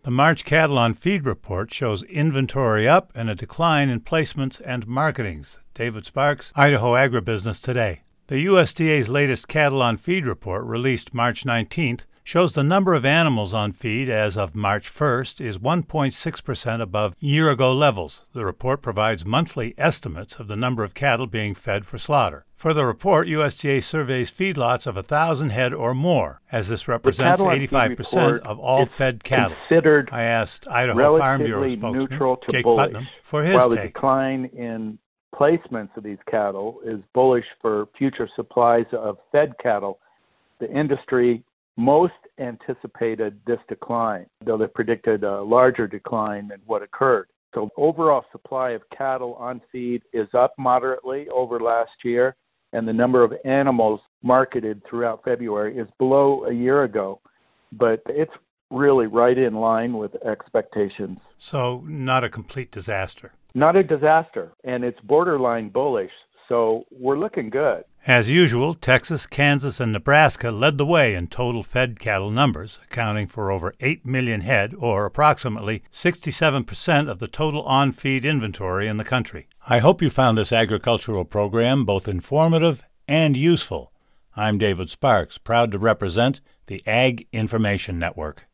The March Cattle on Feed report shows inventory up and a decline in placements and marketings. David Sparks, Idaho Agribusiness Today. The USDA's latest Cattle on Feed report, released March 19th, shows the number of animals on feed as of March 1st is 1.6% above year-ago levels. The report provides monthly estimates of the number of cattle being fed for slaughter. For the report, USDA surveys feedlots of 1,000 head or more, as this represents 85% of all fed cattle. I asked Idaho Farm Bureau spokesman Jake Putnam for his while take. The decline in placements of these cattle is bullish for future supplies of fed cattle, the industry most anticipated this decline, though they predicted a larger decline than what occurred. So overall supply of cattle on feed is up moderately over last year, and the number of animals marketed throughout February is below a year ago, but it's really right in line with expectations. So not a complete disaster. Not a disaster, and it's borderline bullish, so we're looking good. As usual, Texas, Kansas, and Nebraska led the way in total fed cattle numbers, accounting for over 8 million head, or approximately 67% of the total on-feed inventory in the country. I hope you found this agricultural program both informative and useful. I'm David Sparks, proud to represent the Ag Information Network.